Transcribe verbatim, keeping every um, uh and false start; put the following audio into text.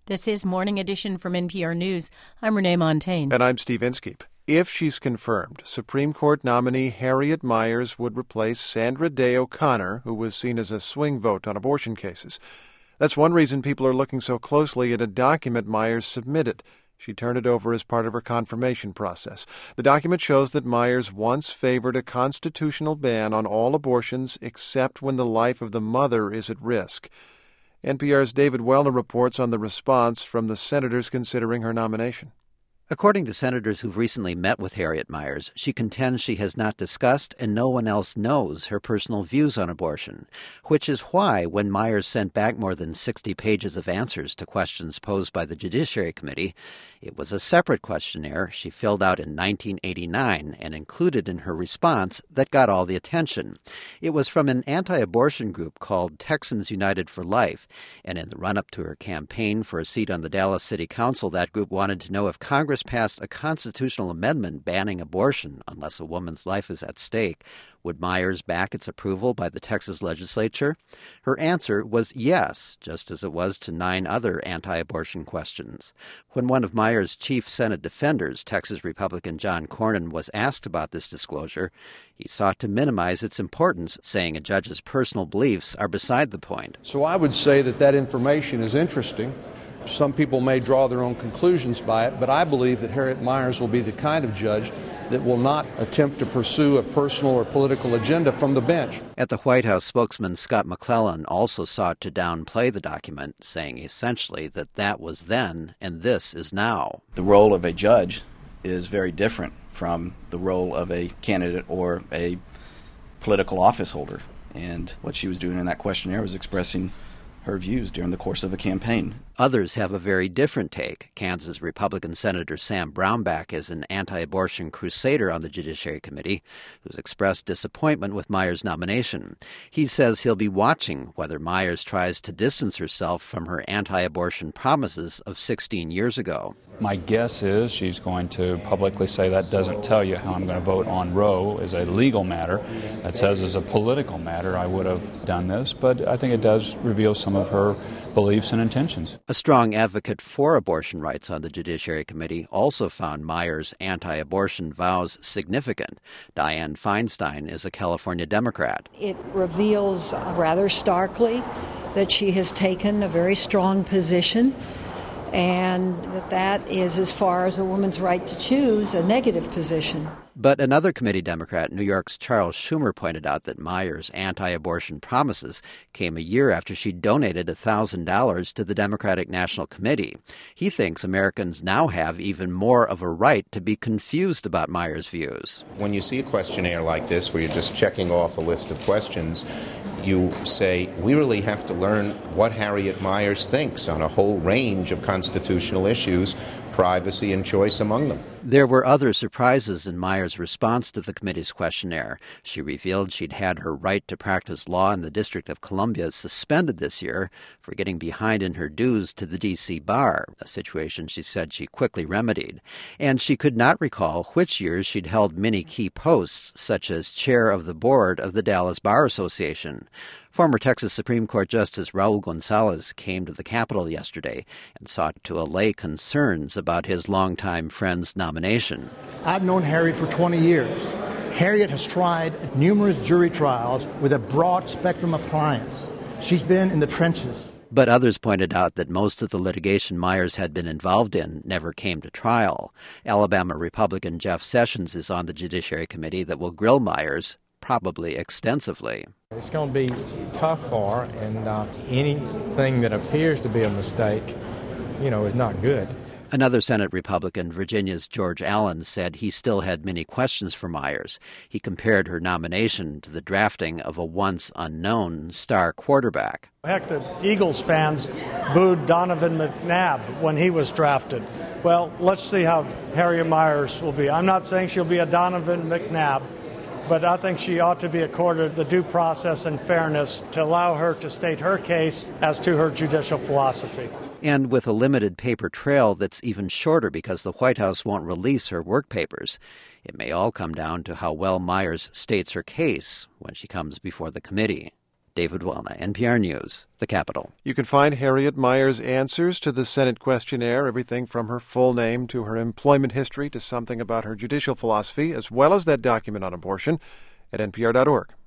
This is Morning Edition from N P R News. I'm Renee Montagne. And I'm Steve Inskeep. If she's confirmed, Supreme Court nominee Harriet Miers would replace Sandra Day O'Connor, who was seen as a swing vote on abortion cases. That's one reason people are looking so closely at a document Miers submitted. She turned it over as part of her confirmation process. The document shows that Miers once favored a constitutional ban on all abortions except when the life of the mother is at risk. N P R's David Wellner reports on the response from the senators considering her nomination. According to senators who've recently met with Harriet Miers, she contends she has not discussed and no one else knows her personal views on abortion, which is why when Miers sent back more than sixty pages of answers to questions posed by the Judiciary Committee, it was a separate questionnaire she filled out in nineteen eighty-nine and included in her response that got all the attention. It was from an anti-abortion group called Texans United for Life, and in the run-up to her campaign for a seat on the Dallas City Council, that group wanted to know if Congress passed a constitutional amendment banning abortion unless a woman's life is at stake, would Miers back its approval by the Texas legislature? Her answer was yes, just as it was to nine other anti-abortion questions. When one of Miers' chief Senate defenders, Texas Republican John Cornyn, was asked about this disclosure, he sought to minimize its importance, saying a judge's personal beliefs are beside the point. So I would say that that information is interesting. Some people may draw their own conclusions by it, but I believe that Harriet Miers will be the kind of judge that will not attempt to pursue a personal or political agenda from the bench. At the White House, spokesman Scott McClellan also sought to downplay the document, saying essentially that that was then and this is now. The role of a judge is very different from the role of a candidate or a political office holder. And what she was doing in that questionnaire was expressing her views during the course of a campaign. Others have a very different take. Kansas Republican Senator Sam Brownback is an anti-abortion crusader on the Judiciary Committee who's expressed disappointment with Miers' nomination. He says he'll be watching whether Miers tries to distance herself from her anti-abortion promises of sixteen years ago. My guess is she's going to publicly say that doesn't tell you how I'm going to vote on Roe as a legal matter. That says as a political matter I would have done this, but I think it does reveal some of her beliefs and intentions. A strong advocate for abortion rights on the Judiciary Committee also found Miers' anti-abortion vows significant. Dianne Feinstein is a California Democrat. It reveals rather starkly that she has taken a very strong position, and that that is, as far as a woman's right to choose, a negative position. But another committee Democrat, New York's Charles Schumer, pointed out that Miers' anti-abortion promises came a year after she donated one thousand dollars to the Democratic National Committee. He thinks Americans now have even more of a right to be confused about Miers' views. When you see a questionnaire like this, where you're just checking off a list of questions, you say, we really have to learn what Harriet Miers thinks on a whole range of constitutional issues, privacy and choice among them. There were other surprises in Miers' response to the committee's questionnaire. She revealed she'd had her right to practice law in the District of Columbia suspended this year for getting behind in her dues to the D C bar, a situation she said she quickly remedied. And she could not recall which years she'd held many key posts, such as chair of the board of the Dallas Bar Association. Former Texas Supreme Court Justice Raul Gonzalez came to the Capitol yesterday and sought to allay concerns about his longtime friend's nomination. I've known Harriet for twenty years. Harriet has tried numerous jury trials with a broad spectrum of clients. She's been in the trenches. But others pointed out that most of the litigation Miers had been involved in never came to trial. Alabama Republican Jeff Sessions is on the Judiciary Committee that will grill Miers, probably extensively. It's going to be tough for her, and uh, anything that appears to be a mistake, you know, is not good. Another Senate Republican, Virginia's George Allen, said he still had many questions for Miers. He compared her nomination to the drafting of a once unknown star quarterback. Heck, the Eagles fans booed Donovan McNabb when he was drafted. Well, let's see how Harriet Miers will be. I'm not saying she'll be a Donovan McNabb, but I think she ought to be accorded the due process and fairness to allow her to state her case as to her judicial philosophy. And with a limited paper trail that's even shorter because the White House won't release her work papers, it may all come down to how well Miers states her case when she comes before the committee. David Wellna, N P R News, the Capitol. You can find Harriet Miers' answers to the Senate questionnaire, everything from her full name to her employment history to something about her judicial philosophy, as well as that document on abortion, at N P R dot org.